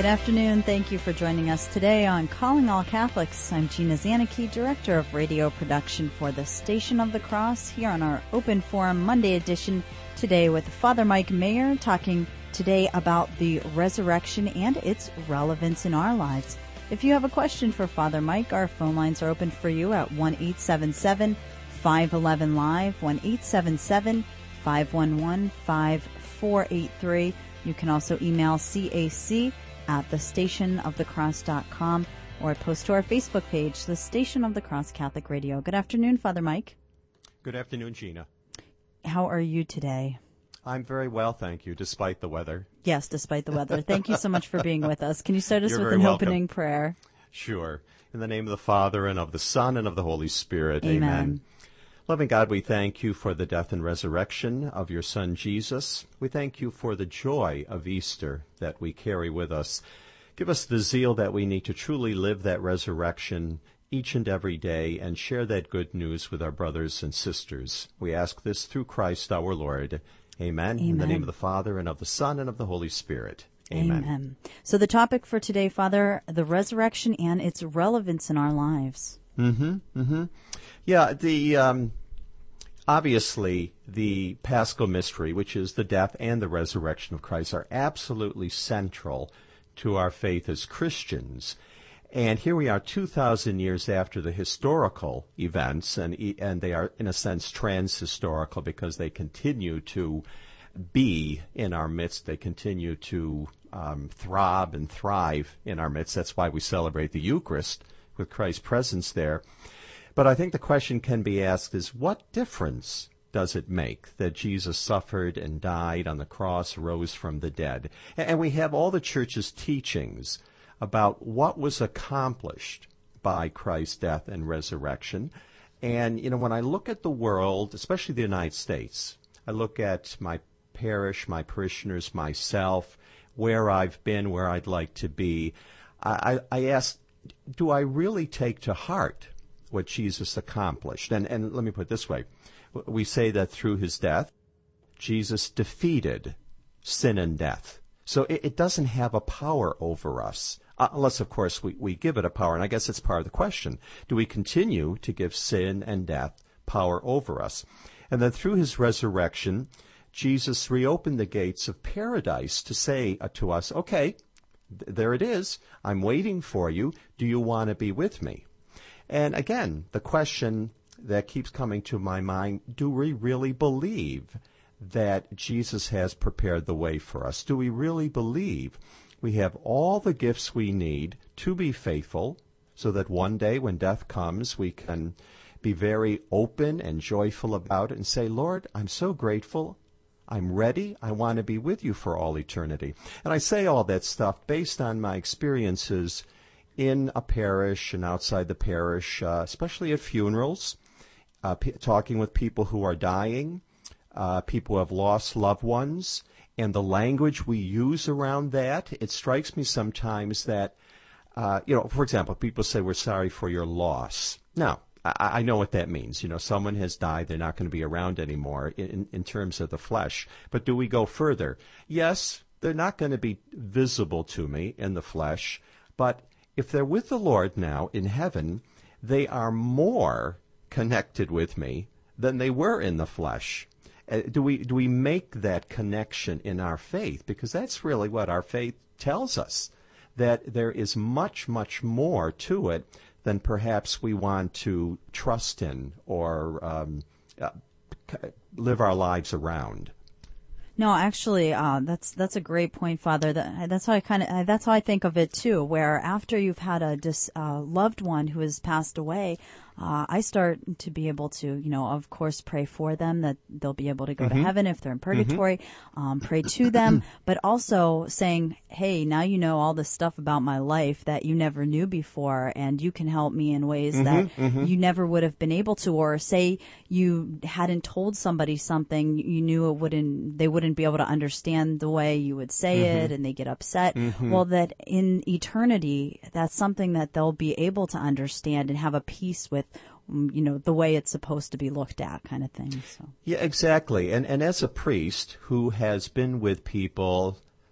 afternoon. Thank you for joining us today on Calling All Catholics. I'm Gina Zanicki, Director of Radio Production for the Station of the Cross, here on our Open Forum Monday edition today with Father Mike Mayer, talking today about the resurrection and its relevance in our lives. If you have a question for Father Mike, our phone lines are open for you at 1-877-511-LIVE, 1-877-511-5483. You can also email cac@thestationofthecross.com or post to our Facebook page, The Station of the Cross Catholic Radio. Good afternoon, Father Mike. Good afternoon, Gina. How are you today? I'm very well, thank you, despite the weather. Yes, despite the weather. Thank you so much for being with us. Can you start us with an opening prayer? Sure. In the name of the Father, and of the Son, and of the Holy Spirit. Amen. Loving God, we thank you for the death and resurrection of your Son, Jesus. We thank you for the joy of Easter that we carry with us. Give us the zeal that we need to truly live that resurrection each and every day and share that good news with our brothers and sisters. We ask this through Christ our Lord. Amen. In the name of the Father, and of the Son, and of the Holy Spirit. Amen. So the topic for today, Father, the resurrection and its relevance in our lives. Yeah, obviously, the Paschal mystery, which is the death and the resurrection of Christ, are absolutely central to our faith as Christians. And here we are 2,000 years after the historical events, and they are, in a sense, trans-historical because they continue to be in our midst. They continue to throb and thrive in our midst. That's why we celebrate the Eucharist with Christ's presence there. But I think the question can be asked is, what difference does it make that Jesus suffered and died on the cross, rose from the dead? And we have all the Church's teachings about what was accomplished by Christ's death and resurrection. And, when I look at the world, especially the United States, I look at my parish, my parishioners, myself, where I've been, where I'd like to be, I ask, do I really take to heart what Jesus accomplished? And let me put it this way. We say that through his death, Jesus defeated sin and death. So it doesn't have a power over us, unless, of course, we give it a power. And I guess it's part of the question. Do we continue to give sin and death power over us? And then through his resurrection, Jesus reopened the gates of paradise to say to us, okay, there it is. I'm waiting for you. Do you want to be with me? And again, the question that keeps coming to my mind, do we really believe that Jesus has prepared the way for us? Do we really believe we have all the gifts we need to be faithful so that one day when death comes, we can be very open and joyful about it and say, Lord, I'm so grateful. I'm ready. I want to be with you for all eternity. And I say all that stuff based on my experiences in a parish and outside the parish, especially at funerals, talking with people who are dying, people who have lost loved ones, and the language we use around that. It strikes me sometimes that, for example, people say, we're sorry for your loss. Now, I know what that means. Someone has died. They're not going to be around anymore in terms of the flesh. But do we go further? Yes, they're not going to be visible to me in the flesh, but if they're with the Lord now in heaven, they are more connected with me than they were in the flesh. Do we make that connection in our faith? Because that's really what our faith tells us, that there is much, much more to it than perhaps we want to trust in or live our lives around. No, actually, that's a great point, Father. That's how I think of it too. Where after you've had a loved one who has passed away, I start to be able to, of course, pray for them that they'll be able to go to heaven if they're in purgatory. Pray to them, but also saying, hey, now you know all this stuff about my life that you never knew before, and you can help me in ways that you never would have been able to. Or say you hadn't told somebody something, you knew they wouldn't be able to understand the way you would say it, and they get upset. Well, that in eternity, that's something that they'll be able to understand and have a peace with, the way it's supposed to be looked at, kind of thing. So. Yeah, exactly. And as a priest who has been with people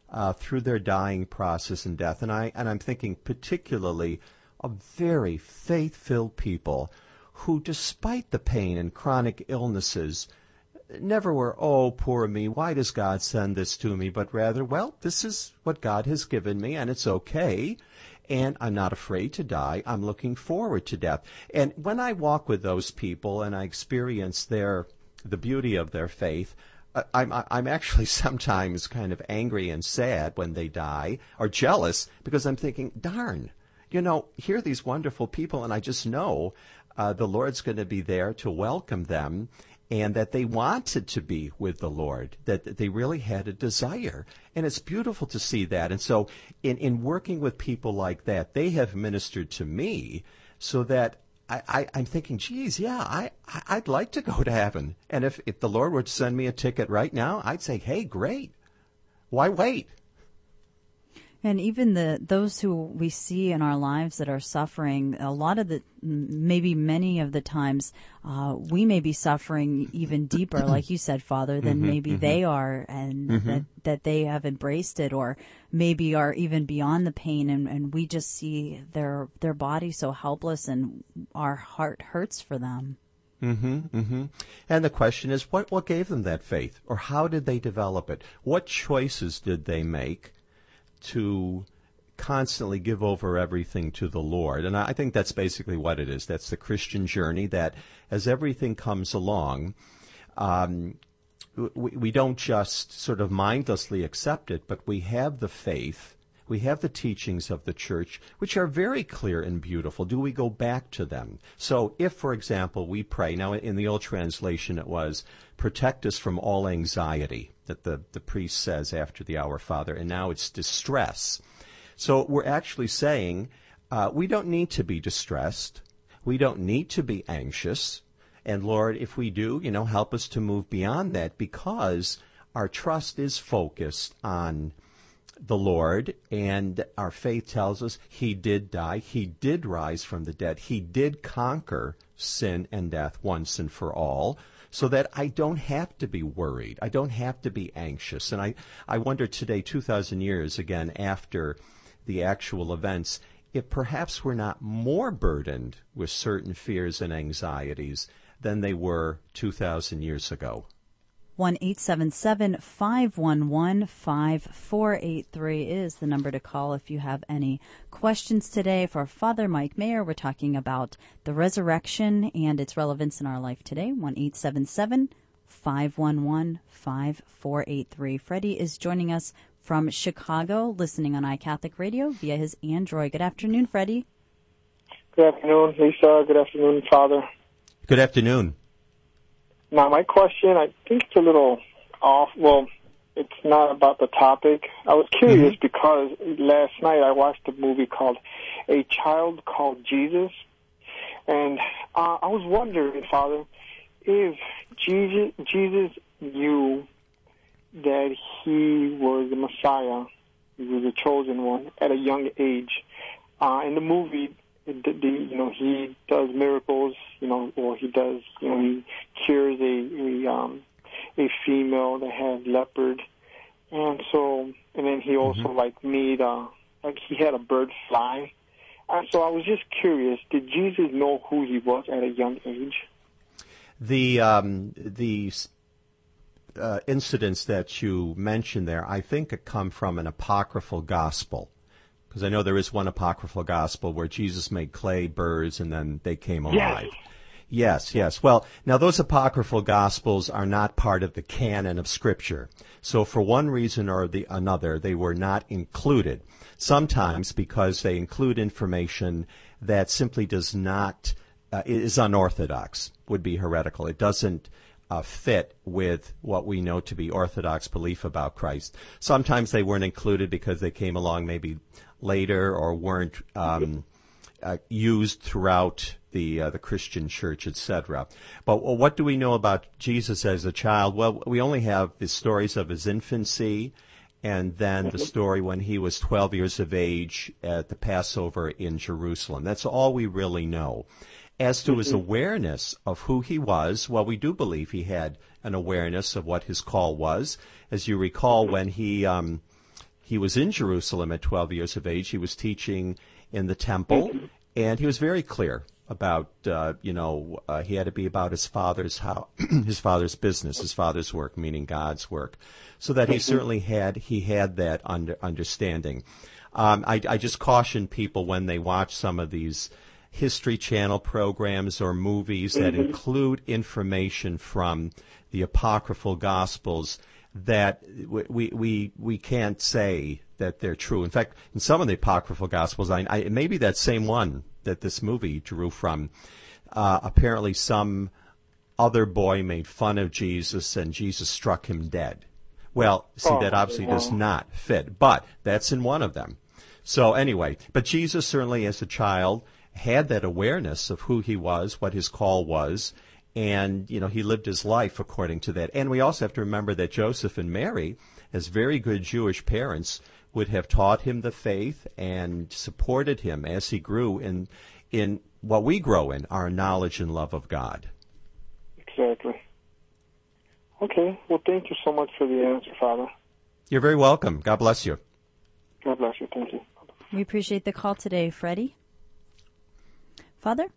through their dying process and death. And I'm thinking particularly of very faith-filled people who, despite the pain and chronic illnesses, never were, oh, poor me, why does God send this to me? But rather, well, this is what God has given me, and it's okay, and I'm not afraid to die. I'm looking forward to death. And when I walk with those people and I experience the beauty of their faith, I'm actually sometimes kind of angry and sad when they die, or jealous, because I'm thinking, darn, here are these wonderful people, and I just know the Lord's going to be there to welcome them, and that they wanted to be with the Lord, that they really had a desire. And it's beautiful to see that. And so in working with people like that, they have ministered to me so that I'm thinking, geez, yeah, I'd like to go to heaven. And if the Lord were to send me a ticket right now, I'd say, hey, great. Why wait? And even those who we see in our lives that are suffering, a lot of maybe many of the times, we may be suffering even deeper, like you said, Father, than maybe they are, and that they have embraced it, or maybe are even beyond the pain, and we just see their body so helpless, and our heart hurts for them. And the question is, what gave them that faith, or how did they develop it? What choices did they make to constantly give over everything to the Lord? And I think that's basically what it is. That's the Christian journey, that as everything comes along, we don't just sort of mindlessly accept it, but we have the faith, we have the teachings of the church, which are very clear and beautiful. Do we go back to them? So if, for example, we pray, now in the old translation it was, protect us from all anxiety, that the priest says after the Our Father, and now it's distress. So we're actually saying we don't need to be distressed. We don't need to be anxious. And Lord, if we do, help us to move beyond that, because our trust is focused on the Lord, and our faith tells us He did die, He did rise from the dead, He did conquer sin and death once and for all, so that I don't have to be worried. I don't have to be anxious. And I wonder today, 2,000 years again after the actual events, if perhaps we're not more burdened with certain fears and anxieties than they were 2,000 years ago. 1-877-511-5483 is the number to call if you have any questions today. For Father Mike Mayer, we're talking about the resurrection and its relevance in our life today. 1-877-511-5483. Freddie is joining us from Chicago, listening on iCatholic Radio via his Android. Good afternoon, Freddie. Good afternoon, Lisa. Good afternoon, Father. Good afternoon. Now, my question, I think it's a little off. Well, it's not about the topic. I was curious because last night I watched a movie called A Child Called Jesus. And I was wondering, Father, if Jesus knew that He was the Messiah, He was the chosen one, at a young age. In the movie, he does miracles, or he does, he cures a female that had leopard, and then he also made he had a bird fly, and so I was just curious, did Jesus know who He was at a young age? The incidents that you mentioned there, I think, come from an apocryphal gospel. Because I know there is one apocryphal gospel where Jesus made clay birds and then they came alive. Yes. Well, now those apocryphal gospels are not part of the canon of Scripture. So for one reason or another, they were not included. Sometimes because they include information that simply does not, is unorthodox, would be heretical. It doesn't fit with what we know to be Orthodox belief about Christ. Sometimes they weren't included because they came along maybe later or weren't used throughout the Christian church, etc. But what do we know about Jesus as a child? Well, we only have the stories of His infancy and then the story when He was 12 years of age at the Passover in Jerusalem. That's all we really know. As to His awareness of who He was, well, we do believe He had an awareness of what His call was. As you recall, when He he was in Jerusalem at 12 years of age. He was teaching in the temple, and he was very clear about, he had to be about his father's his father's business, his father's work, meaning God's work, so that he certainly had that understanding. I just caution people when they watch some of these History Channel programs or movies that include information from the apocryphal Gospels that we can't say that they're true. In fact, in some of the apocryphal Gospels, maybe that same one that this movie drew from, apparently some other boy made fun of Jesus and Jesus struck him dead. Well, see, that obviously does not fit, but that's in one of them. So anyway, but Jesus certainly as a child had that awareness of who he was, what his call was, and, he lived his life according to that. And we also have to remember that Joseph and Mary, as very good Jewish parents, would have taught him the faith and supported him as he grew in what we grow in, our knowledge and love of God. Exactly. Okay. Well, thank you so much for the answer, Father. You're very welcome. God bless you. God bless you. Thank you. We appreciate the call today, Freddie. Father?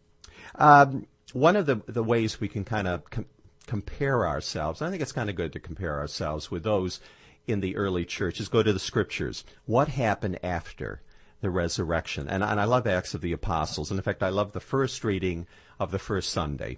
One of the ways we can kind of compare ourselves, I think it's kind of good to compare ourselves with those in the early church, is go to the Scriptures. What happened after the resurrection? And I love Acts of the Apostles. And in fact, I love the first reading of the first Sunday.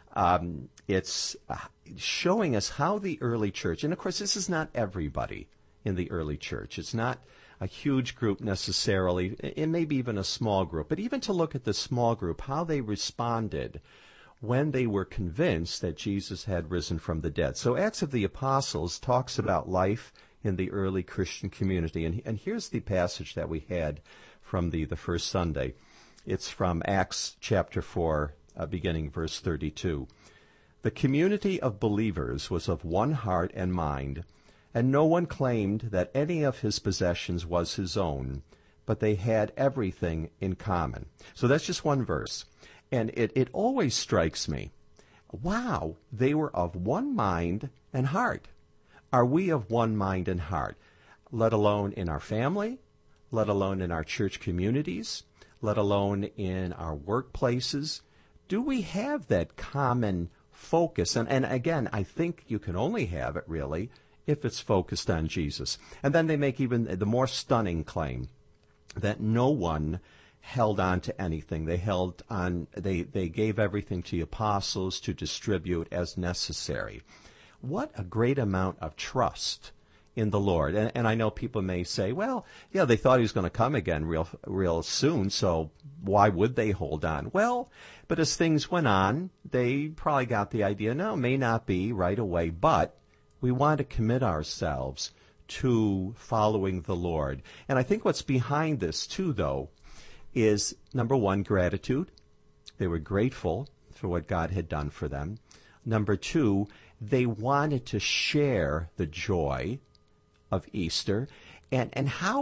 It's showing us how the early church, and of course this is not everybody in the early church. It's not a huge group necessarily. It may be even a small group. But even to look at the small group, how they responded when they were convinced that Jesus had risen from the dead. So Acts of the Apostles talks about life in the early Christian community. And here's the passage that we had from the first Sunday. It's from Acts chapter 4, beginning verse 32. The community of believers was of one heart and mind, and no one claimed that any of his possessions was his own, but they had everything in common. So that's just one verse. And it always strikes me, wow, they were of one mind and heart. Are we of one mind and heart, let alone in our family, let alone in our church communities, let alone in our workplaces? Do we have that common focus? And again, I think you can only have it, really, if it's focused on Jesus. And then they make even the more stunning claim that no one held on to anything. They held on, they gave everything to the apostles to distribute as necessary. What a great amount of trust in the Lord. And I know people may say, well, yeah, they thought he was going to come again real soon, so why would they hold on? Well, but as things went on, they probably got the idea, no, may not be right away, but we want to commit ourselves to following the Lord. And I think what's behind this, too, though, is, number one, gratitude. They were grateful for what God had done for them. Number two, they wanted to share the joy of Easter. And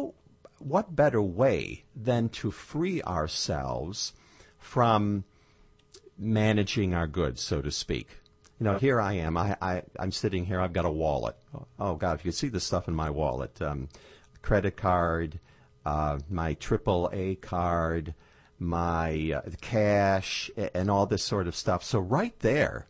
what better way than to free ourselves from managing our goods, so to speak. Here I am. I'm sitting here. I've got a wallet. Oh, God, if you could see the stuff in my wallet. Credit card, my AAA card, my cash, and all this sort of stuff. So right there,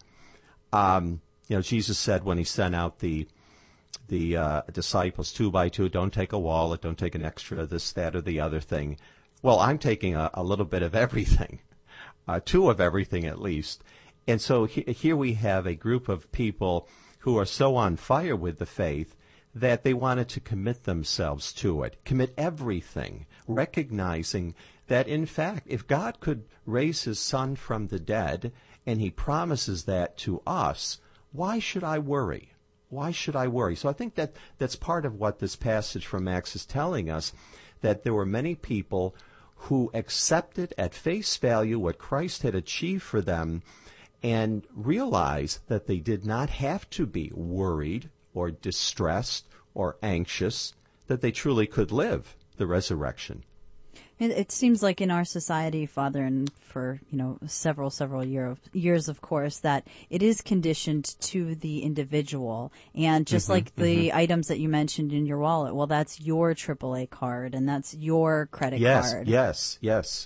Jesus said when he sent out the disciples 2 by 2, don't take a wallet, don't take an extra this, that, or the other thing. Well, I'm taking a little bit of everything, 2 of everything at least. And so here we have a group of people who are so on fire with the faith that they wanted to commit themselves to it, commit everything, recognizing that, in fact, if God could raise his Son from the dead, and he promises that to us, why should I worry? Why should I worry? So I think that's part of what this passage from Acts is telling us, that there were many people who accepted at face value what Christ had achieved for them, and realize that they did not have to be worried or distressed or anxious, that they truly could live the resurrection. It seems like in our society, Father, and for, several years, of course, that it is conditioned to the individual. And just like the items that you mentioned in your wallet, well, that's your AAA card and that's your credit card. Yes.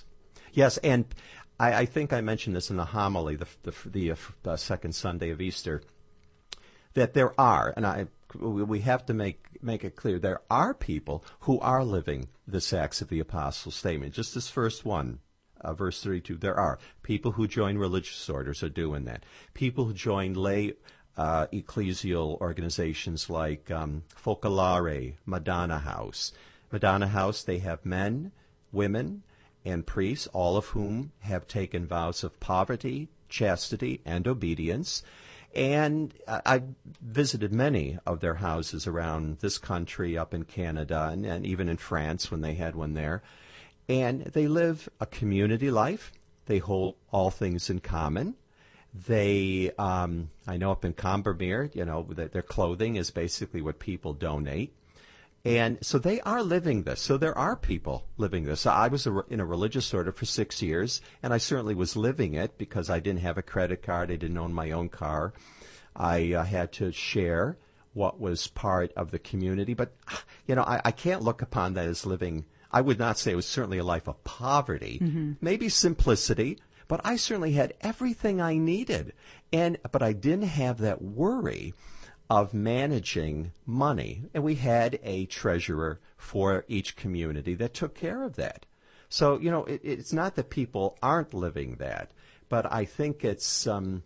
And I think I mentioned this in the homily, the second Sunday of Easter, that there are, and we have to make it clear, there are people who are living this Acts of the Apostles statement. Just this first one, verse 32, there are people who join religious orders are doing that. People who join lay ecclesial organizations like Focolare, Madonna House. Madonna House, they have men, women, and priests, all of whom have taken vows of poverty, chastity, and obedience. And I've visited many of their houses around this country, up in Canada, and even in France when they had one there. And they live a community life. They hold all things in common. They, I know up in Combermere, that their clothing is basically what people donate. And so they are living this. So there are people living this. I was in a religious order for 6 years, and I certainly was living it because I didn't have a credit card. I didn't own my own car. I had to share what was part of the community. But, I can't look upon that as living. I would not say it was certainly a life of poverty, maybe simplicity, but I certainly had everything I needed. But I didn't have that worry of managing money. And we had a treasurer for each community that took care of that. So, it's not that people aren't living that, but I think it's,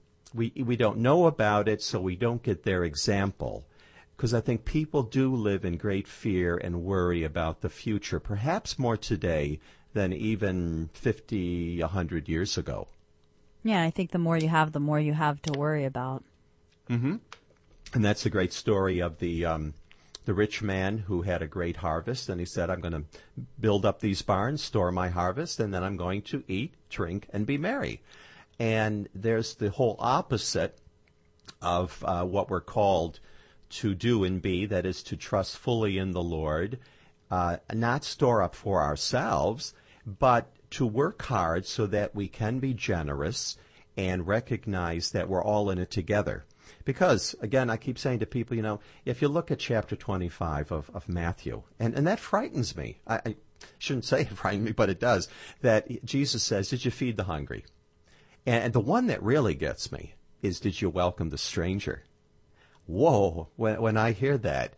we don't know about it, so we don't get their example. Because I think people do live in great fear and worry about the future, perhaps more today than even 50, 100 years ago. Yeah, I think the more you have to worry about. Mm-hmm. And that's the great story of the rich man who had a great harvest, and he said, I'm going to build up these barns, store my harvest, and then I'm going to eat, drink, and be merry. And there's the whole opposite of what we're called to do and be, that is to trust fully in the Lord, not store up for ourselves, but to work hard so that we can be generous and recognize that we're all in it together. Because, again, I keep saying to people, if you look at chapter 25 of Matthew, and that frightens me. I shouldn't say it frightens me, but it does, that Jesus says, did you feed the hungry? And the one that really gets me is, did you welcome the stranger? Whoa, when I hear that,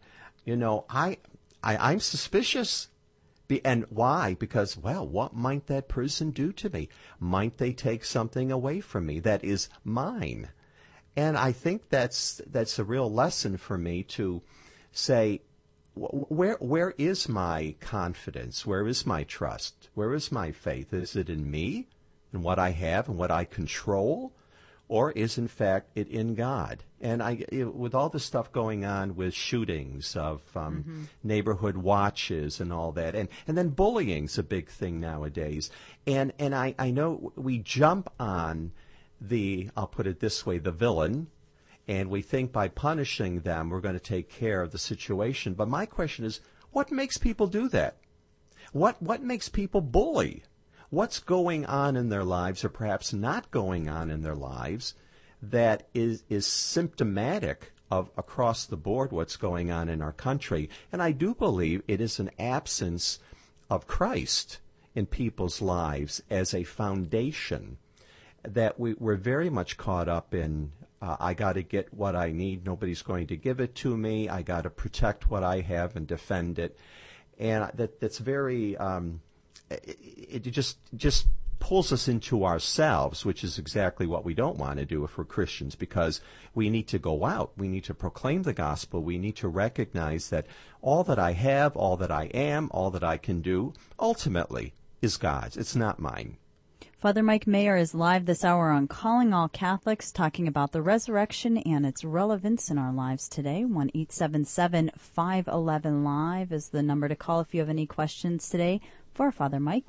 I'm suspicious. And why? Because, what might that person do to me? Might they take something away from me that is mine? And I think that's a real lesson for me to say, where is my confidence? Where is my trust? Where is my faith? Is it in me and what I have and what I control? Or is, in fact, it in God? And with all the stuff going on with shootings of neighborhood watches and all that, and then bullying's a big thing nowadays. And I know we jump on I'll put it this way, the villain, and we think by punishing them we're going to take care of the situation. But my question is, what makes people do that? What makes people bully? What's going on in their lives, or perhaps not going on in their lives, that is symptomatic of across the board what's going on in our country? And I do believe it is an absence of Christ in people's lives as a foundation, that we're very much caught up in, I got to get what I need. Nobody's going to give it to me. I got to protect what I have and defend it. And that's very, it just pulls us into ourselves, which is exactly what we don't want to do if we're Christians, because we need to go out. We need to proclaim the gospel. We need to recognize that all that I have, all that I am, all that I can do, ultimately is God's. It's not mine. Father Mike Mayer is live this hour on Calling All Catholics, talking about the resurrection and its relevance in our lives today. 1-877-511-LIVE is the number to call if you have any questions today for Father Mike.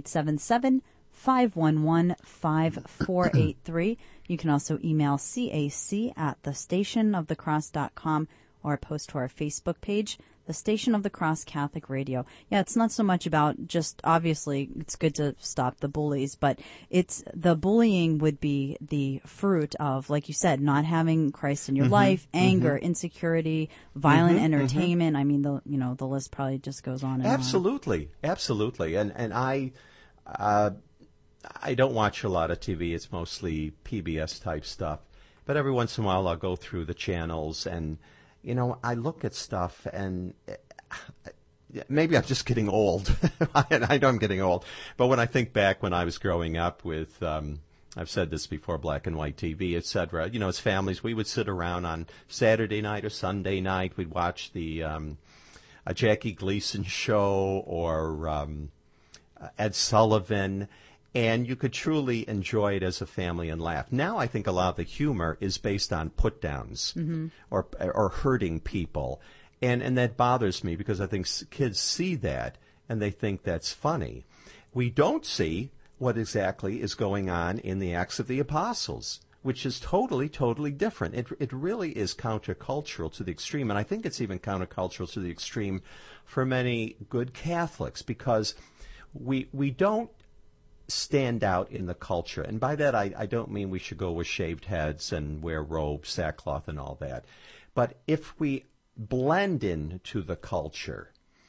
1-877-511-5483. You can also email cac@thestationofthecross.com or post to our Facebook page. the Station of the Cross Catholic Radio. Yeah, it's not so much about just, obviously, it's good to stop the bullies, but it's the bullying would be the fruit of, like you said, not having Christ in your life, anger, insecurity, violent entertainment. I mean, the list probably just goes on and on. Absolutely. And I don't watch a lot of TV. It's mostly PBS type stuff. But every once in a while I'll go through the channels and, I look at stuff and maybe I'm just getting old. I know I'm getting old. But when I think back when I was growing up with, I've said this before, black and white TV, et cetera, as families, we would sit around on Saturday night or Sunday night. We'd watch the a Jackie Gleason show or Ed Sullivan. And you could truly enjoy it as a family and laugh. Now I think a lot of the humor is based on put-downs or hurting people. And that bothers me because I think kids see that and they think that's funny. We don't see what exactly is going on in the Acts of the Apostles, which is totally, totally different. It really is countercultural to the extreme. And I think it's even countercultural to the extreme for many good Catholics because we don't stand out in the culture. And by that, I don't mean we should go with shaved heads and wear robes, sackcloth, and all that. But if we blend into the culture,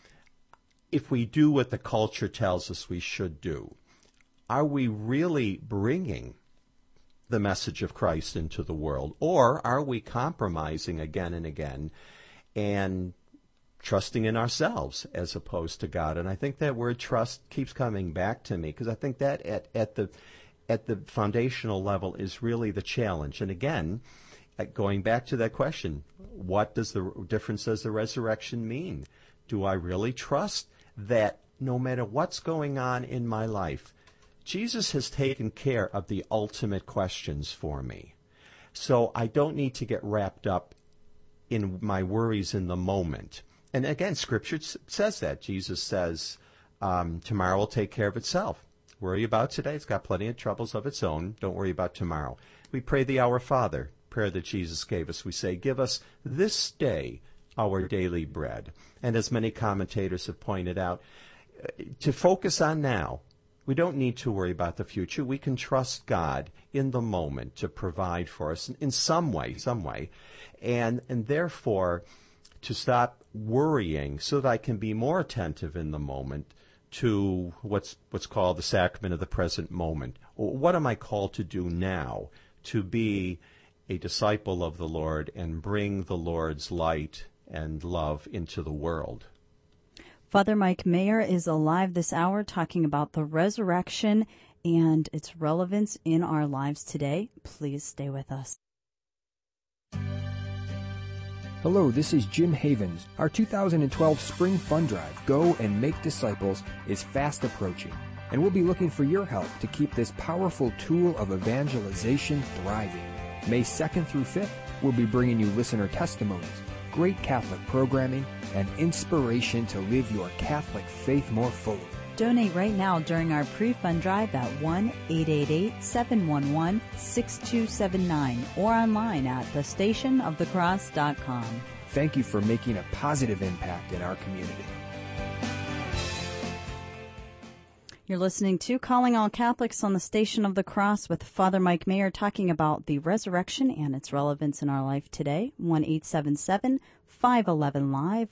if we do what the culture tells us we should do, are we really bringing the message of Christ into the world? Or are we compromising again and again and trusting in ourselves as opposed to God? And I think that word trust keeps coming back to me because I think that at the foundational level is really the challenge. And again, going back to that question, what does the difference does the resurrection mean? Do I really trust that no matter what's going on in my life, Jesus has taken care of the ultimate questions for me? So I don't need to get wrapped up in my worries in the moment. And again, Scripture says that. Jesus says, tomorrow will take care of itself. Worry about today. It's got plenty of troubles of its own. Don't worry about tomorrow. We pray the Our Father, prayer that Jesus gave us. We say, give us this day our daily bread. And as many commentators have pointed out, to focus on now. We don't need to worry about the future. We can trust God in the moment to provide for us in some way. And therefore, to stop worrying so that I can be more attentive in the moment to what's called the sacrament of the present moment. What am I called to do now to be a disciple of the Lord and bring the Lord's light and love into the world? Father Mike Mayer is alive this hour talking about the resurrection and its relevance in our lives today. Please stay with us. Hello, this is Jim Havens. Our 2012 Spring Fund Drive, Go and Make Disciples, is fast approaching, and we'll be looking for your help to keep this powerful tool of evangelization thriving. May 2nd through 5th, we'll be bringing you listener testimonies, great Catholic programming, and inspiration to live your Catholic faith more fully. Donate right now during our pre-fund drive at 1-888-711-6279 or online at thestationofthecross.com. Thank you for making a positive impact in our community. You're listening to Calling All Catholics on the Station of the Cross with Father Mike Mayer talking about the resurrection and its relevance in our life today. 1-877-511-LIVE,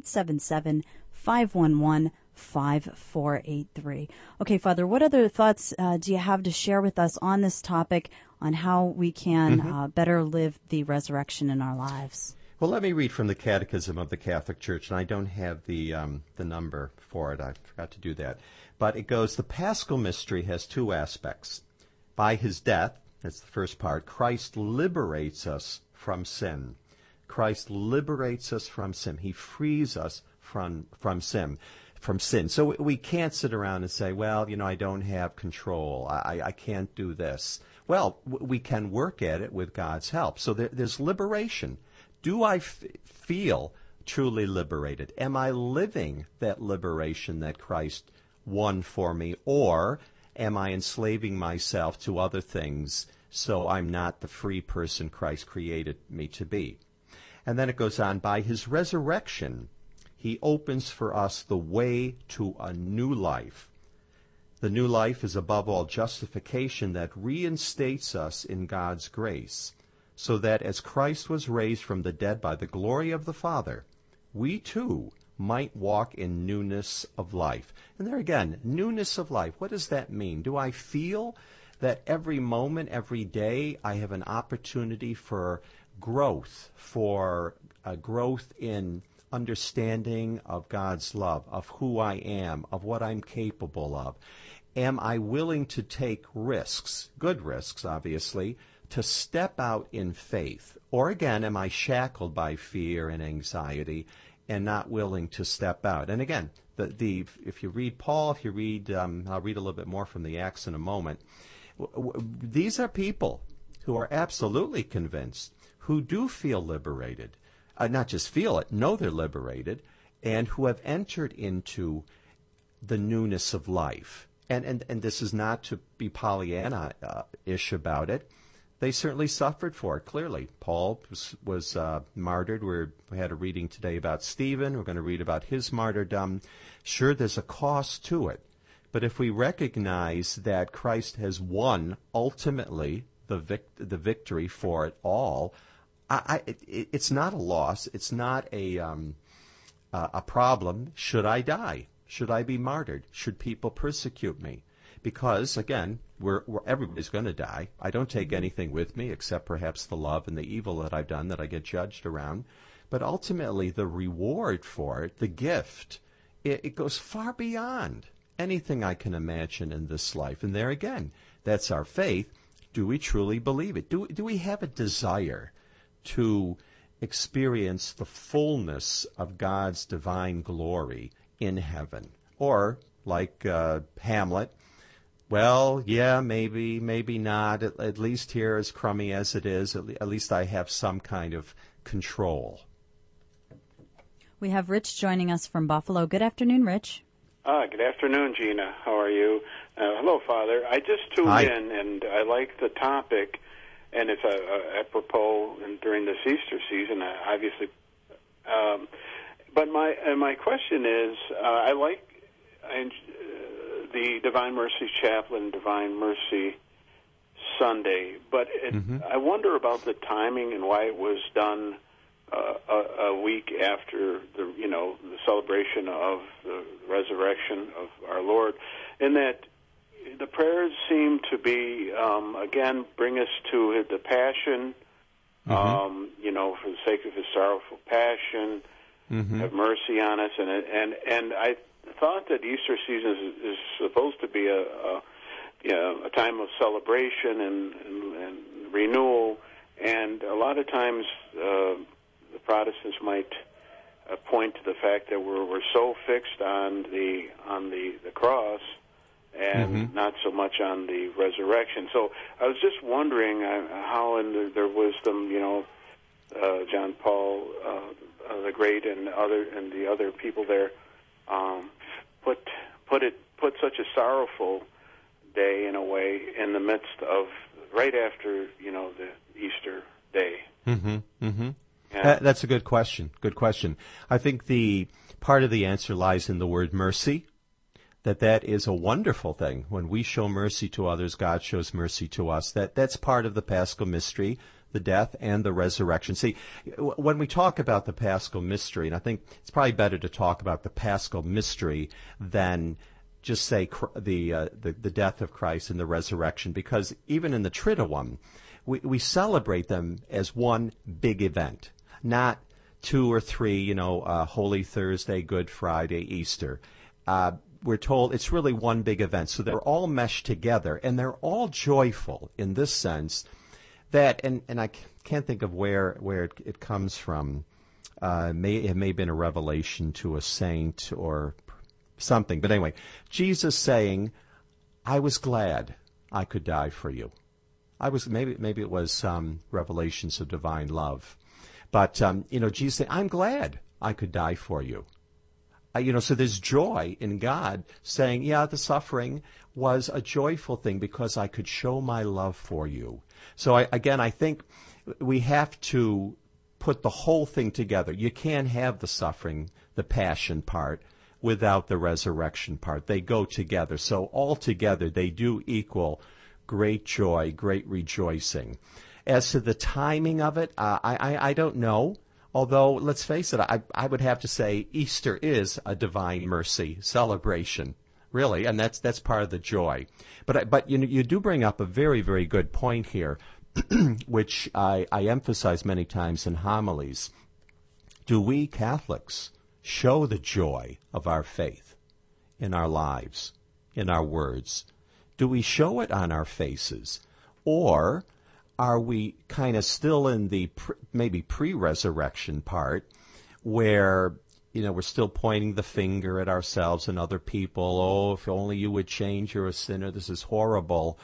1-877-511-5483. Okay, Father, what other thoughts do you have to share with us on this topic on how we can better live the resurrection in our lives? Well, let me read from the Catechism of the Catholic Church, and I don't have the number for it. I forgot to do that. But it goes, the Paschal Mystery has two aspects. By his death, that's the first part, Christ liberates us from sin. Christ liberates us from sin. He frees us from sin. So we can't sit around and say, well, I don't have control. I can't do this. Well, we can work at it with God's help. So there's liberation. Do I feel truly liberated? Am I living that liberation that Christ won for me? Or am I enslaving myself to other things so I'm not the free person Christ created me to be? And then it goes on, by his resurrection, He opens for us the way to a new life. The new life is above all justification that reinstates us in God's grace, so that as Christ was raised from the dead by the glory of the Father, we too might walk in newness of life. And there again, newness of life. What does that mean? Do I feel that every moment, every day, I have an opportunity for growth, growth in understanding of God's love, of who I am, of what I'm capable of? Am I willing to take risks, good risks, obviously, to step out in faith? Or again, am I shackled by fear and anxiety and not willing to step out? And again, if you read Paul, I'll read a little bit more from the Acts in a moment. These are people who are absolutely convinced, who do feel liberated, not just feel it, know they're liberated, and who have entered into the newness of life. And this is not to be Pollyanna-ish about it. They certainly suffered for it, clearly. Paul was martyred. We had a reading today about Stephen. We're going to read about his martyrdom. Sure, there's a cost to it. But if we recognize that Christ has won, ultimately, the victory for it all, it's not a loss. It's not a problem. Should I die? Should I be martyred? Should people persecute me? Because, again, everybody's going to die. I don't take anything with me except perhaps the love and the evil that I've done that I get judged around. But ultimately, the reward for it, the gift, it goes far beyond anything I can imagine in this life. And there again, that's our faith. Do we truly believe it? Do we have a desire to experience the fullness of God's divine glory in heaven? Or, like Hamlet, well, yeah, maybe not. At least here, as crummy as it is, at least I have some kind of control. We have Rich joining us from Buffalo. Good afternoon, Rich. Good afternoon, Gina. How are you? Hello, Father. I just tuned in, and I like the topic, and it's apropos during this Easter season, obviously. But my question is, I like the Divine Mercy Chaplain, Divine Mercy Sunday, but I wonder about the timing and why it was done a week after the celebration of the resurrection of our Lord, in that the prayers seem to be again bring us to the Passion, for the sake of His sorrowful passion, have mercy on us, and I thought that Easter season is supposed to be a time of celebration and renewal, and a lot of times the Protestants might point to the fact that we're so fixed on the cross and not so much on the resurrection. So I was just wondering how, in their wisdom, John Paul the Great and the other people there put such a sorrowful day in a way in the midst of right after the Easter day. That's a good question. Good question. I think the part of the answer lies in the word mercy. That is a wonderful thing. When we show mercy to others, God shows mercy to us. That's part of the Paschal mystery, the death and the resurrection. See, when we talk about the Paschal mystery, and I think it's probably better to talk about the Paschal mystery than just say the death of Christ and the resurrection, because even in the Triduum, we celebrate them as one big event, not two or three, Holy Thursday, Good Friday, Easter. We're told it's really one big event. So they're all meshed together, and they're all joyful in this sense that, and I can't think of where it comes from. It may have been a revelation to a saint or something. But anyway, Jesus saying, I was glad I could die for you. Maybe it was revelations of divine love. But, Jesus saying, I'm glad I could die for you. So there's joy in God saying, yeah, the suffering was a joyful thing because I could show my love for you. So I think we have to put the whole thing together. You can't have the suffering the passion part without the resurrection part. They go together. So altogether, they do equal great joy, great rejoicing. As to the timing of it, I don't know. Although, let's face it, I would have to say Easter is a divine mercy celebration, really, and that's part of the joy. But you do bring up a very, very good point here, which I emphasize many times in homilies. Do we Catholics show the joy of our faith in our lives, in our words? Do we show it on our faces? Or are we kind of still in the maybe pre-resurrection part where, we're still pointing the finger at ourselves and other people? Oh, if only you would change, you're a sinner, this is horrible.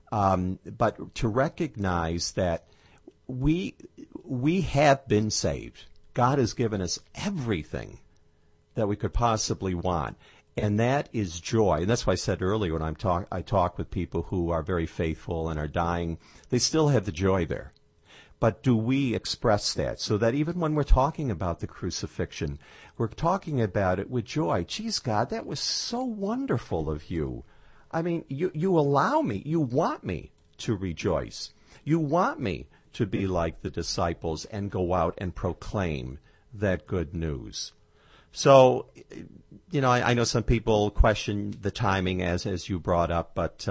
But to recognize that we have been saved. God has given us everything that we could possibly want. And that is joy. And that's why I said earlier when I talk with people who are very faithful and are dying, they still have the joy there. But do we express that so that even when we're talking about the crucifixion, we're talking about it with joy? Geez, God, that was so wonderful of you. I mean, you allow me, you want me to rejoice. You want me to be like the disciples and go out and proclaim that good news. So, I know some people question the timing as you brought up, but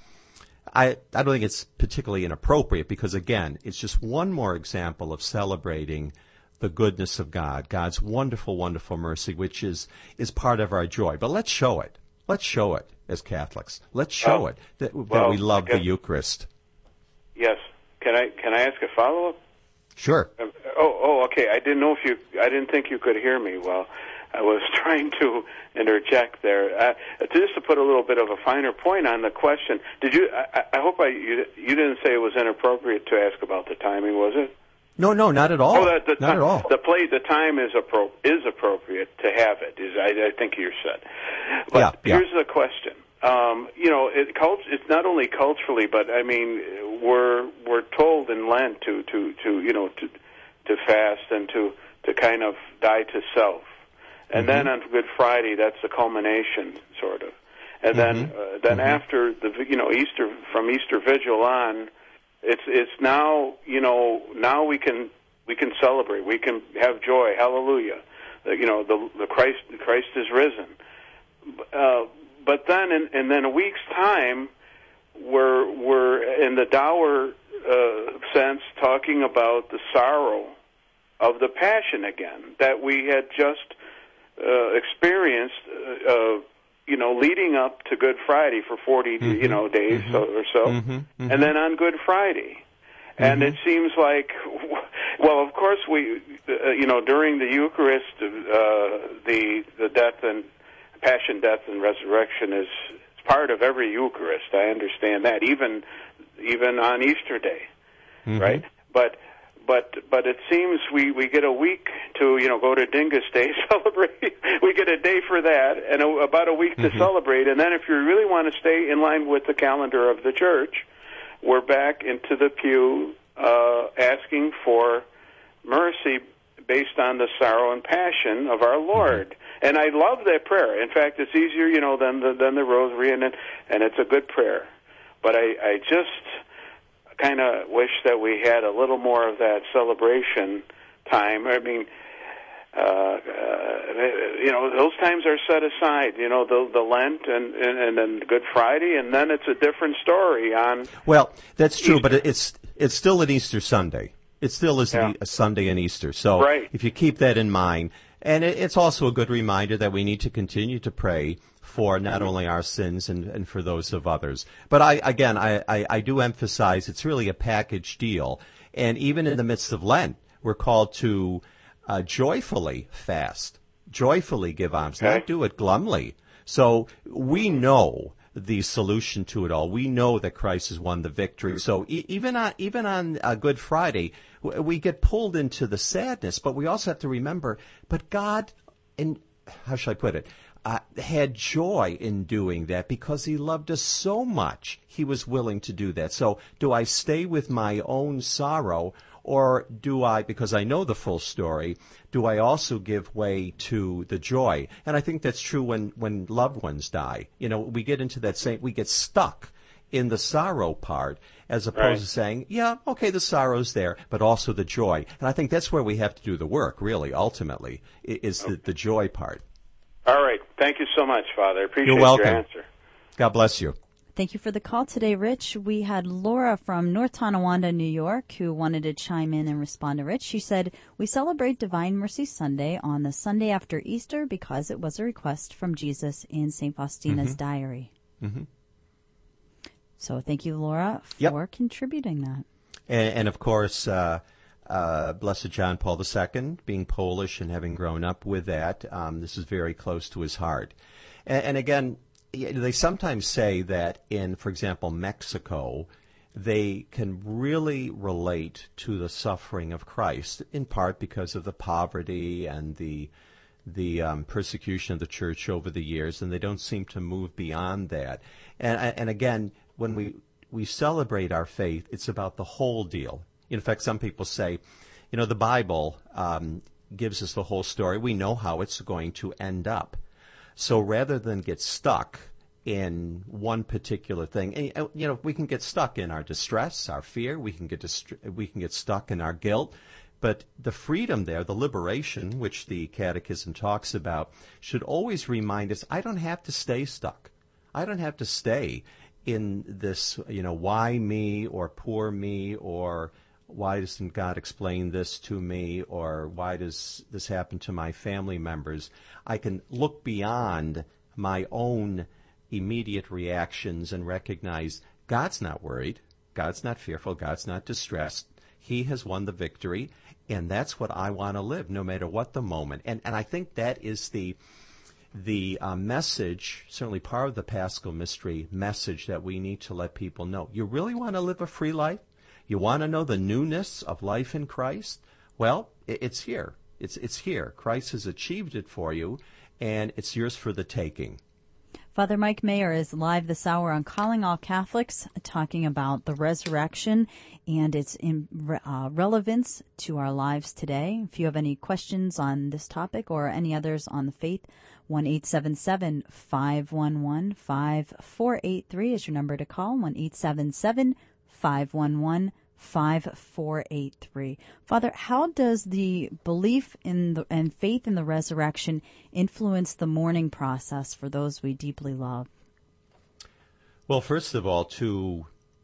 I don't think it's particularly inappropriate because, again, it's just one more example of celebrating the goodness of God, God's wonderful, wonderful mercy, which is part of our joy. But let's show it. Let's show it as Catholics. Let's show it that we love the Eucharist. Yes. Can I ask a follow-up? Sure. Okay. I didn't think you could hear me well. I was trying to interject there. Just to put a little bit of a finer point on the question, did you? I hope you didn't say it was inappropriate to ask about the timing, was it? No, not at all. Not at all. The time is appropriate to have it. I think you said. But here's the question. It's not only culturally, but I mean, we're told in Lent to fast and to kind of die to self, and then on Good Friday, that's the culmination, sort of, and then after the Easter, from Easter Vigil on, it's now now we can celebrate, we can have joy, hallelujah, the Christ is risen. But then, in a week's time, we're in the dour sense talking about the sorrow of the Passion again that we had just experienced, leading up to Good Friday for 40 days or so, and then on Good Friday. And it seems like, well, of course we, during the Eucharist, the death and Passion, death, and resurrection is part of every Eucharist. I understand that, even on Easter Day, right? But it seems we get a week to go to Dingus Day, celebrate. We get a day for that, and about a week to celebrate. And then if you really want to stay in line with the calendar of the Church, we're back into the pew asking for mercy based on the sorrow and passion of our Lord. And I love that prayer. In fact, it's easier, than the Rosary, and it's a good prayer. But I just kind of wish that we had a little more of that celebration time. I mean, those times are set aside. The Lent and then Good Friday, and then it's a different story on. Well, that's true, Easter. But it's still an Easter Sunday. It still is a Sunday in Easter. So if you keep that in mind. And it's also a good reminder that we need to continue to pray for not only our sins and for those of others. But I do emphasize it's really a package deal. And even in the midst of Lent, we're called to joyfully fast, joyfully give alms, not do it glumly. So we know the solution to it all. We know that Christ has won the victory. So even on Good Friday, we get pulled into the sadness, but we also have to remember, but God, how shall I put it, had joy in doing that because he loved us so much. He was willing to do that. So do I stay with my own sorrow, Or do I, because I know the full story, do I also give way to the joy? And I think that's true when loved ones die. We get into we get stuck in the sorrow part as opposed to saying, yeah, okay, the sorrow's there, but also the joy. And I think that's where we have to do the work, really, ultimately, is the joy part. All right. Thank you so much, Father. I appreciate You're welcome. your answer. God bless you. Thank you for the call today, Rich. We had Laura from North Tonawanda, New York, who wanted to chime in and respond to Rich. She said, we celebrate Divine Mercy Sunday on the Sunday after Easter because it was a request from Jesus in St. Faustina's diary. Mm-hmm. So thank you, Laura, for contributing that. And of course, Blessed John Paul II, being Polish and having grown up with that, this is very close to his heart. And again, they sometimes say that in, for example, Mexico, they can really relate to the suffering of Christ, in part because of the poverty and the persecution of the church over the years, and they don't seem to move beyond that. And again, when we celebrate our faith, it's about the whole deal. In fact, some people say, the Bible gives us the whole story. We know how it's going to end up. So rather than get stuck in one particular thing, we can get stuck in our distress, our fear. We can get stuck in our guilt. But the freedom there, the liberation, which the Catechism talks about, should always remind us, I don't have to stay stuck. I don't have to stay in this, why me, or poor me, or why doesn't God explain this to me, or why does this happen to my family members? I can look beyond my own immediate reactions and recognize God's not worried, God's not fearful, God's not distressed. He has won the victory, and that's what I want to live, no matter what the moment. And I think that is the message, certainly part of the Paschal Mystery message that we need to let people know. You really want to live a free life? You want to know the newness of life in Christ? Well, it's here. It's here. Christ has achieved it for you, and it's yours for the taking. Father Mike Mayer is live this hour on Calling All Catholics, talking about the resurrection and its relevance to our lives today. If you have any questions on this topic or any others on the faith, 1-877-511-5483 is your number to call, 1-877-511-5483. Father, how does the belief in and faith in the resurrection influence the mourning process for those we deeply love? Well, first of all, to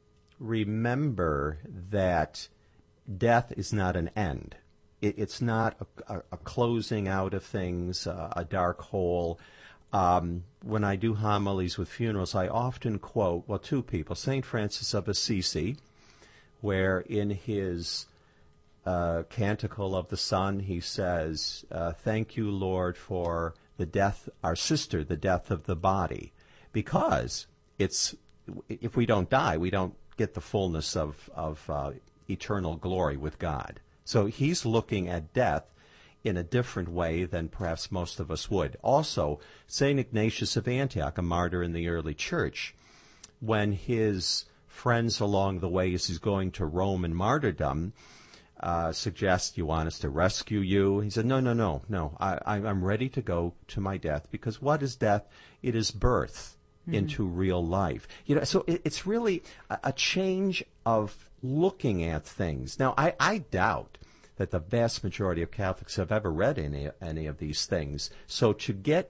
remember that death is not an end. It's not a closing out of things, a dark hole. When I do homilies with funerals, I often quote, two people, St. Francis of Assisi, where in his Canticle of the Son, he says, thank you, Lord, for the death, our sister, the death of the body. Because if we don't die, we don't get the fullness of eternal glory with God. So he's looking at death in a different way than perhaps most of us would. Also, St. Ignatius of Antioch, a martyr in the early church, when his friends along the way as he's going to Rome in martyrdom suggest, you want us to rescue you? He said, no. I'm ready to go to my death, because what is death? It is birth into real life. So it's really a change of looking at things. Now, I doubt that the vast majority of Catholics have ever read any of these things. So to get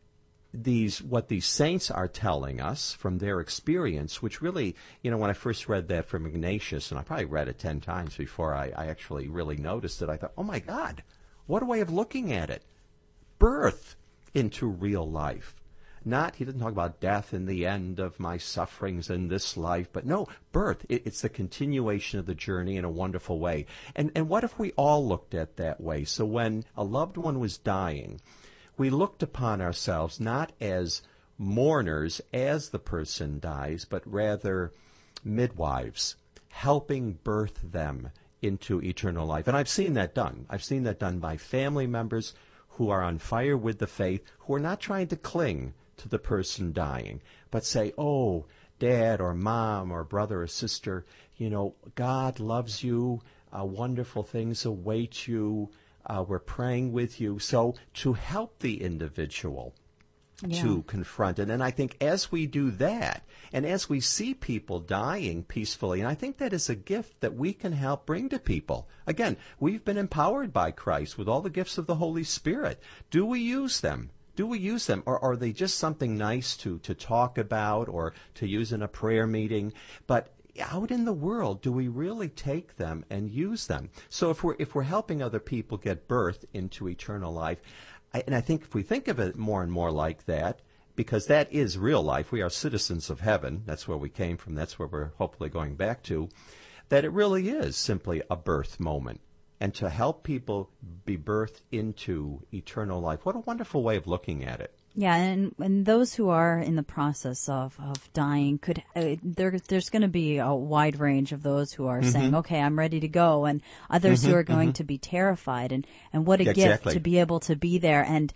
what these saints are telling us from their experience, which really, when I first read that from Ignatius, and I probably read it 10 times before I actually really noticed it, I thought, oh my God, what a way of looking at it. Birth into real life. He doesn't talk about death and the end of my sufferings in this life, but no, birth. It's the continuation of the journey in a wonderful way. And what if we all looked at that way? So when a loved one was dying, we looked upon ourselves not as mourners as the person dies, but rather midwives, helping birth them into eternal life. And I've seen that done. I've seen that done by family members who are on fire with the faith, who are not trying to cling to the person dying, but say, oh, dad or mom or brother or sister, God loves you. wonderful things await you. We're praying with you. So to help the individual to confront it. And I think as we do that, and as we see people dying peacefully, and I think that is a gift that we can help bring to people. Again, we've been empowered by Christ with all the gifts of the Holy Spirit. Do we use them? Do we use them? Or are they just something nice to talk about or to use in a prayer meeting? But out in the world, do we really take them and use them? So if we're helping other people get birth into eternal life, and I think if we think of it more and more like that, because that is real life, we are citizens of heaven, that's where we came from, that's where we're hopefully going back to, that it really is simply a birth moment. And to help people be birthed into eternal life, what a wonderful way of looking at it. Yeah, and those who are in the process of dying could there's going to be a wide range of those who are saying, okay, I'm ready to go, and others who are going to be terrified, and what a gift to be able to be there, and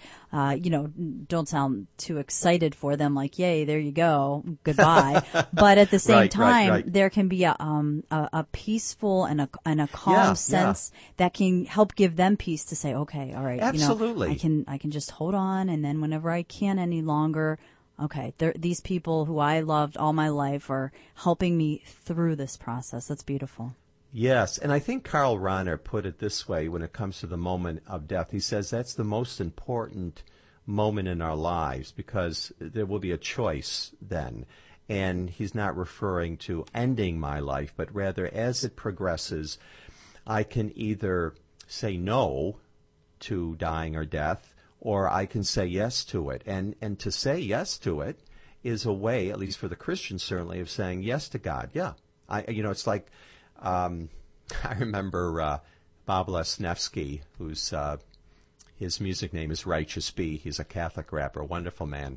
don't sound too excited for them, like, yay, there you go, goodbye. But at the same time, there can be a peaceful and a calm sense that can help give them peace to say, okay, all right, absolutely, I can just hold on, and then whenever I can't any longer, okay, these people who I loved all my life are helping me through this process. That's beautiful. Yes, and I think Karl Rahner put it this way when it comes to the moment of death. He says that's the most important moment in our lives because there will be a choice then. And he's not referring to ending my life, but rather as it progresses, I can either say no to dying or death, or I can say yes to it. And to say yes to it is a way, at least for the Christian certainly, of saying yes to God. Yeah. It's like, I remember Bob Lesniewski, who's his music name is Righteous Be. He's a Catholic rapper, a wonderful man.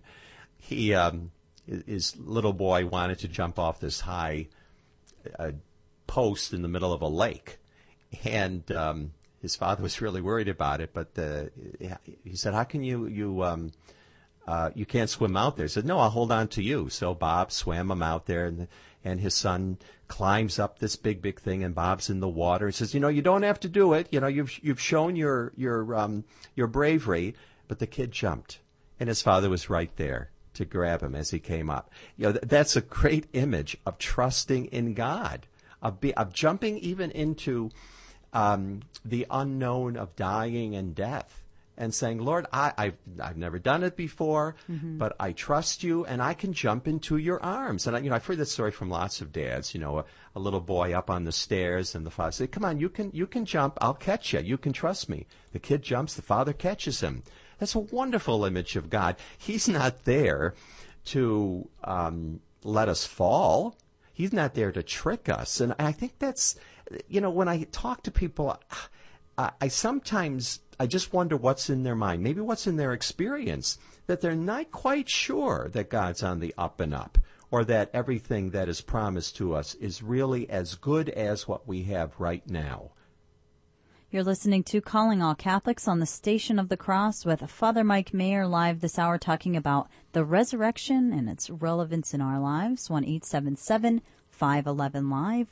His little boy wanted to jump off this high post in the middle of a lake. And his father was really worried about it, but he said, how can you can't swim out there? He said, no, I'll hold on to you. So Bob swam him out there, and his son climbs up this big thing, and Bob's in the water. He says, you don't have to do it. You've shown your bravery, but the kid jumped, and his father was right there to grab him as he came up. That's a great image of trusting in God, of jumping even into the unknown of dying and death, and saying, Lord, I've never done it before, but I trust you, and I can jump into your arms. And I've heard this story from lots of dads. A little boy up on the stairs, and the father said, "Come on, you can jump. I'll catch you. You can trust me." The kid jumps. The father catches him. That's a wonderful image of God. He's not there to let us fall. He's not there to trick us. And I think that's, when I talk to people, I sometimes just wonder what's in their mind, maybe what's in their experience, that they're not quite sure that God's on the up and up, or that everything that is promised to us is really as good as what we have right now. You're listening to Calling All Catholics on the Station of the Cross with Father Mike Mayer live this hour, talking about the resurrection and its relevance in our lives. 1-877-511-LIVE,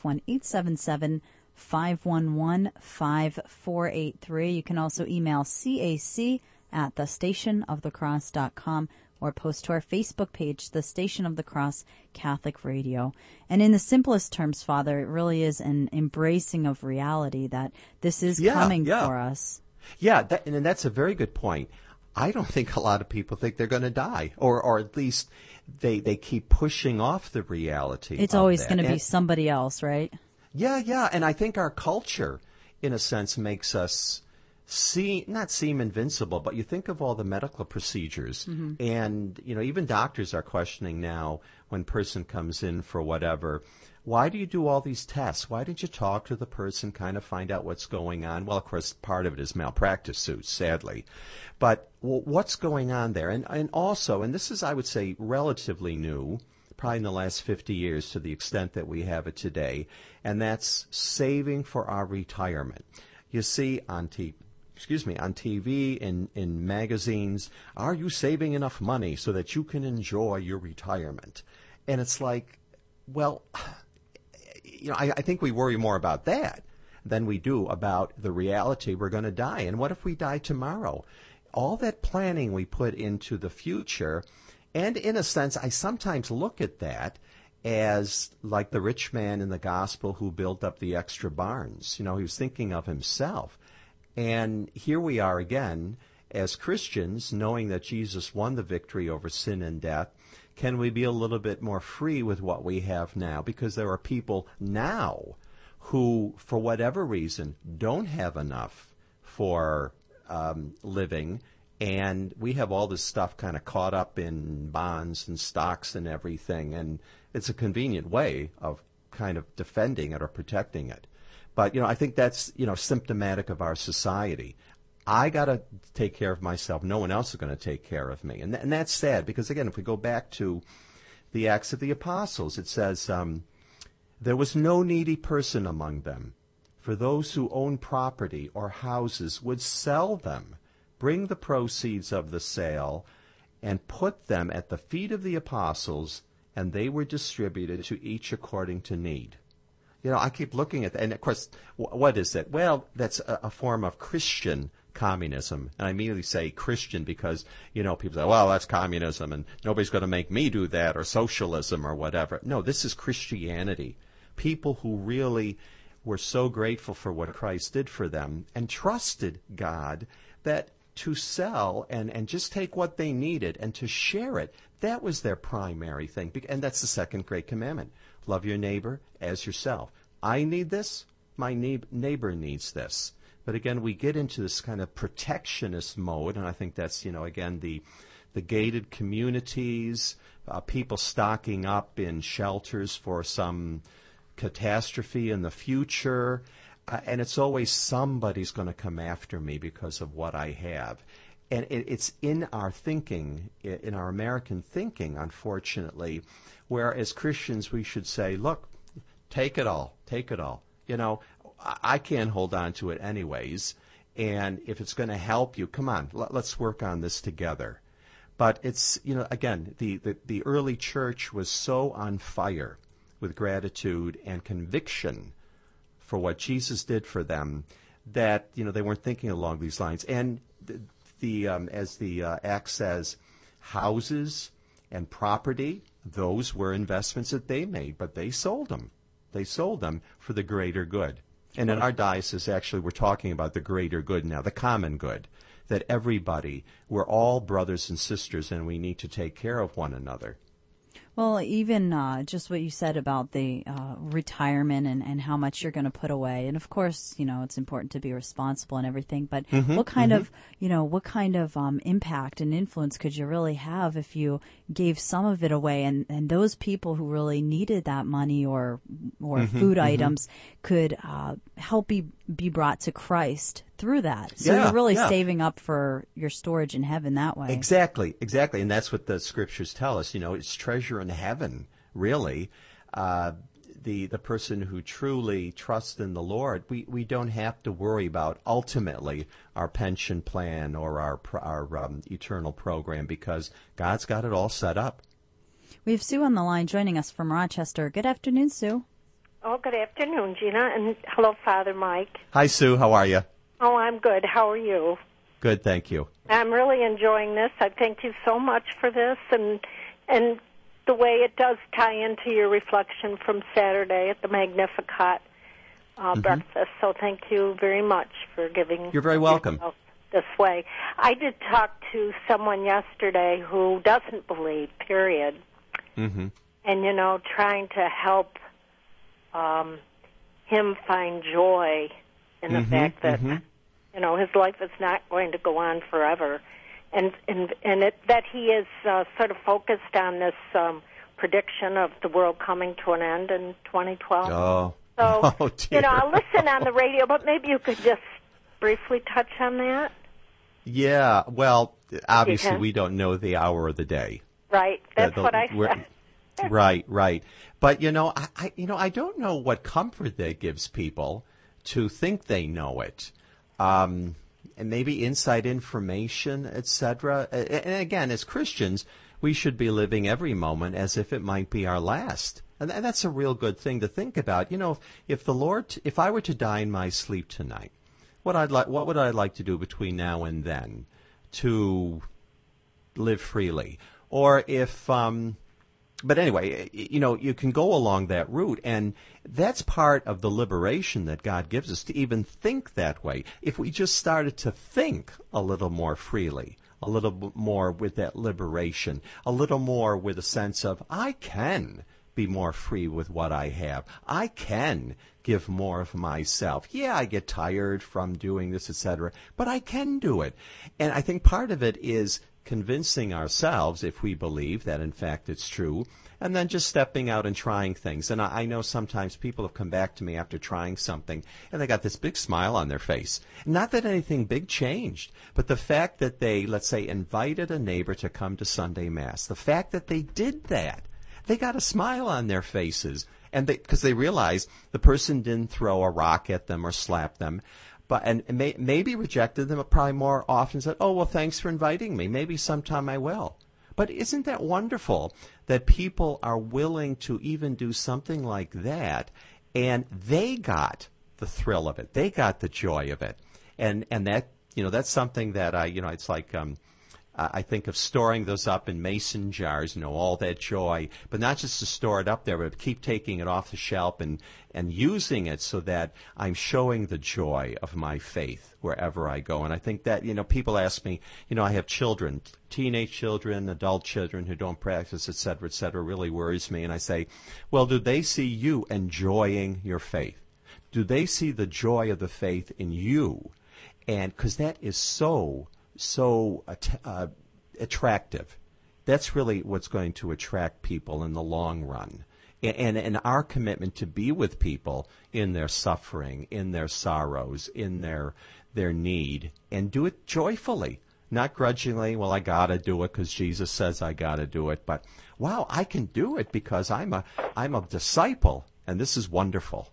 1-877-511-5483. You can also email cac@thestationofthecross.com or post to our Facebook page, The Station of the Cross Catholic Radio. And in the simplest terms, Father, it really is an embracing of reality that this is coming for us. Yeah, and that's a very good point. I don't think a lot of people think they're going to die, or at least they keep pushing off the reality. It's always going to be somebody else, right? Yeah, and I think our culture, in a sense, makes us not seem invincible, but you think of all the medical procedures, and even doctors are questioning now when a person comes in for whatever. Why do you do all these tests? Why didn't you talk to the person, kind of find out what's going on? Well, of course, part of it is malpractice suits, sadly. But what's going on there? And also, and this is, I would say, relatively new, probably in the last 50 years to the extent that we have it today, and that's saving for our retirement. You see on TV, in magazines, are you saving enough money so that you can enjoy your retirement? And it's like, well, I think we worry more about that than we do about the reality we're going to die. And what if we die tomorrow? All that planning we put into the future, and in a sense, I sometimes look at that as like the rich man in the gospel who built up the extra barns. He was thinking of himself. And here we are again, as Christians, knowing that Jesus won the victory over sin and death. Can we be a little bit more free with what we have now? Because there are people now who, for whatever reason, don't have enough for living, and we have all this stuff kind of caught up in bonds and stocks and everything, and it's a convenient way of kind of defending it or protecting it. But, I think that's, symptomatic of our society. I got to take care of myself. No one else is going to take care of me. And that's sad because, again, if we go back to the Acts of the Apostles, it says, there was no needy person among them. For those who own property or houses would sell them, bring the proceeds of the sale, and put them at the feet of the apostles, and they were distributed to each according to need. I keep looking at that. And, of course, what is that? Well, that's a form of Christian communism. And I immediately say Christian because, people say, well, that's communism and nobody's going to make me do that, or socialism or whatever. No, this is Christianity. People who really were so grateful for what Christ did for them and trusted God that to sell and just take what they needed and to share it, that was their primary thing. And that's the second great commandment. Love your neighbor as yourself. I need this. My neighbor needs this. But again, we get into this kind of protectionist mode, and I think that's, again, the gated communities, people stocking up in shelters for some catastrophe in the future, and it's always somebody's going to come after me because of what I have. And it's in our thinking, in our American thinking, unfortunately, where as Christians we should say, look, take it all, take it all. I can't hold on to it anyways, and if it's going to help you, come on, let's work on this together. But it's, again, the early church was so on fire with gratitude and conviction for what Jesus did for them that, they weren't thinking along these lines. And as the Act says, houses and property, those were investments that they made, but they sold them. They sold them for the greater good. And in our diocese, actually, we're talking about the greater good now, the common good, that everybody, we're all brothers and sisters, and we need to take care of one another. Well, even just what you said about the retirement and how much you're going to put away, and of course, it's important to be responsible and everything. But what kind of impact and influence could you really have if you gave some of it away, and those people who really needed that money or food items could help be brought to Christ through that. So you're really saving up for your storage in heaven that way. Exactly. And that's what the scriptures tell us. It's treasure in heaven, really. The person who truly trusts in the Lord, we don't have to worry about ultimately our pension plan or our eternal program because God's got it all set up. We have Sue on the line joining us from Rochester. Good afternoon, Sue. Oh, good afternoon, Gina, and hello, Father Mike. Hi, Sue. How are you? Oh, I'm good. How are you? Good, thank you. I'm really enjoying this. I thank you so much for this, and the way it does tie into your reflection from Saturday at the Magnificat breakfast. So thank you very much for giving. You're very welcome. This way. I did talk to someone yesterday who doesn't believe, period. And, trying to help him find joy in the fact that, his life is not going to go on forever. And that he is sort of focused on this prediction of the world coming to an end in 2012. Oh. So, dear. I'll listen on the radio, but maybe you could just briefly touch on that. Yeah, well, obviously we don't know the hour of the day. Right, that's what I said. Right. But, I don't know what comfort that gives people to think they know it. And maybe inside information, etc. And again, as Christians, we should be living every moment as if it might be our last. And that's a real good thing to think about. If I were to die in my sleep tonight, what would I like to do between now and then to live freely? Or if, but anyway, you can go along that route, and that's part of the liberation that God gives us, to even think that way. If we just started to think a little more freely, a little more with that liberation, a little more with a sense of, I can be more free with what I have. I can give more of myself. Yeah, I get tired from doing this, etc., but I can do it. And I think part of it is convincing ourselves, if we believe that in fact it's true, and then just stepping out and trying things. And I know sometimes people have come back to me after trying something, and they got this big smile on their face. Not that anything big changed, but the fact that they, let's say, invited a neighbor to come to Sunday Mass, the fact that they did that, they got a smile on their faces, and because they realized the person didn't throw a rock at them or slap them, and maybe rejected them, but probably more often said, "Oh, well, thanks for inviting me. Maybe sometime I will." But isn't that wonderful that people are willing to even do something like that, and they got the thrill of it, they got the joy of it, and that that's something that it's like. I think of storing those up in mason jars, all that joy, but not just to store it up there, but keep taking it off the shelf and using it so that I'm showing the joy of my faith wherever I go. And I think that, people ask me, I have children, teenage children, adult children who don't practice, et cetera, really worries me. And I say, well, do they see you enjoying your faith? Do they see the joy of the faith in you? And because that is so attractive. That's really what's going to attract people in the long run. And our commitment to be with people in their suffering, in their sorrows, in their need, and do it joyfully, not grudgingly. Well, I got to do it because Jesus says I got to do it. But, wow, I can do it because I'm a disciple, and this is wonderful.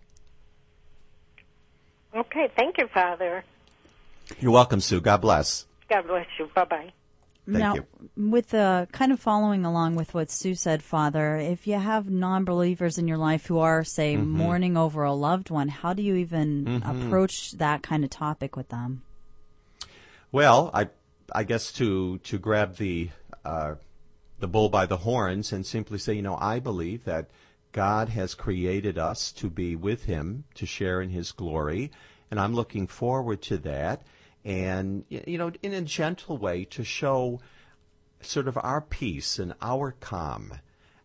Okay, thank you, Father. You're welcome, Sue. God bless. God bless you. Bye-bye. Now, with kind of following along with what Sue said, Father, if you have non-believers in your life who are, say, mourning over a loved one, how do you even approach that kind of topic with them? Well, I guess to grab the bull by the horns and simply say, I believe that God has created us to be with Him, to share in His glory, and I'm looking forward to that. And, in a gentle way to show sort of our peace and our calm,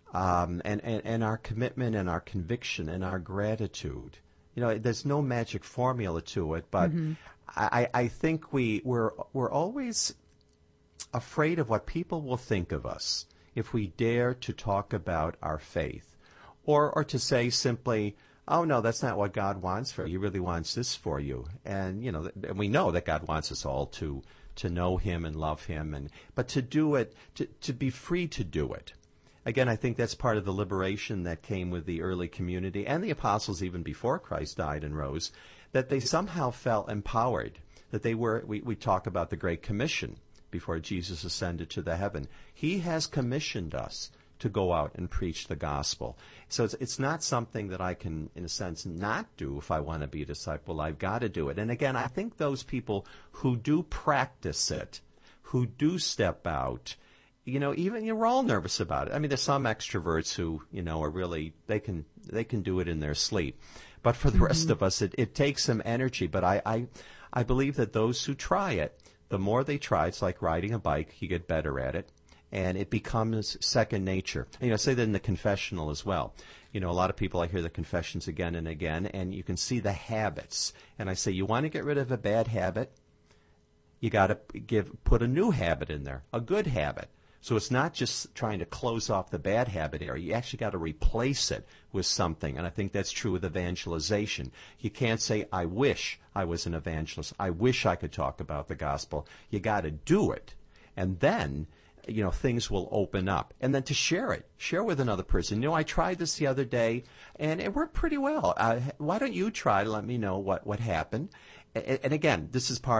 and our commitment and our conviction and our gratitude. There's no magic formula to it, but I think we're always afraid of what people will think of us if we dare to talk about our faith, or to say simply, oh, no, that's not what God wants for you. He really wants this for you. And, and we know that God wants us all to know Him and love Him, but to do it, to be free to do it. Again, I think that's part of the liberation that came with the early community and the apostles even before Christ died and rose, that they somehow felt empowered, that they were, we talk about the Great Commission before Jesus ascended to the heaven. He has commissioned us to go out and preach the gospel. So it's not something that I can, in a sense, not do if I want to be a disciple. I've got to do it. And again, I think those people who do practice it, who do step out, even we're all nervous about it. I mean, there's some extroverts who, are really, they can do it in their sleep. But for the rest of us, it takes some energy. But I believe that those who try it, the more they try, it's like riding a bike, you get better at it. And it becomes second nature. I say that in the confessional as well. A lot of people, I hear the confessions again and again, and you can see the habits. And I say, you want to get rid of a bad habit, you got to put a new habit in there, a good habit. So it's not just trying to close off the bad habit area. You actually got to replace it with something. And I think that's true with evangelization. You can't say, I wish I was an evangelist. I wish I could talk about the gospel. You got to do it. And then things will open up. And then to share with another person. I tried this the other day, and it worked pretty well. Why don't you try to let me know what happened? And again, this is part of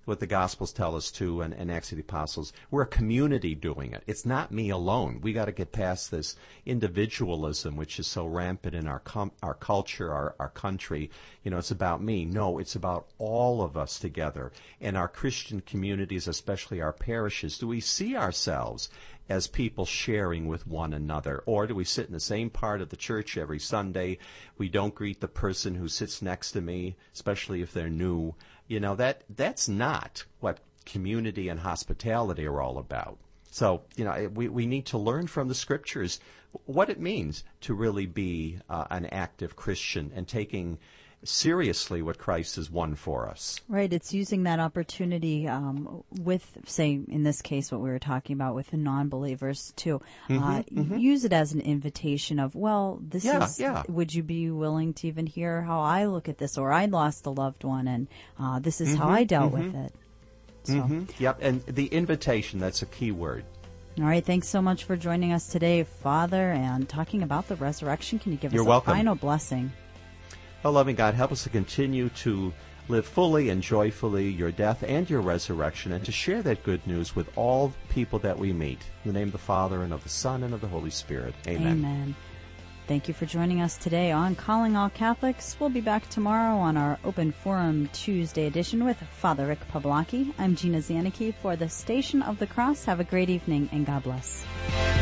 what the Gospels tell us too, and Acts of the Apostles. We're a community doing it. It's not me alone. We got to get past this individualism, which is so rampant in our culture, our country. It's about me. No, it's about all of us together. And our Christian communities, especially our parishes, do we see ourselves as people sharing with one another? Or do we sit in the same part of the church every Sunday? We don't greet the person who sits next to me, especially if they're new. That's not what community and hospitality are all about. So, we need to learn from the Scriptures what it means to really be an active Christian and taking seriously what Christ has won for us. Right. It's using that opportunity with, say, in this case, what we were talking about with the non-believers to use it as an invitation of, would you be willing to even hear how I look at this? Or I lost a loved one, and this is how I dealt with it. So. Yep. And the invitation, that's a key word. All right. Thanks so much for joining us today, Father, and talking about the resurrection. Can you give us a final blessing? Oh, loving God, help us to continue to live fully and joyfully your death and your resurrection, and to share that good news with all people that we meet. In the name of the Father, and of the Son, and of the Holy Spirit. Amen. Amen. Thank you for joining us today on Calling All Catholics. We'll be back tomorrow on our Open Forum Tuesday edition with Father Rick Pawlowski. I'm Gina Zanicki for the Station of the Cross. Have a great evening, and God bless.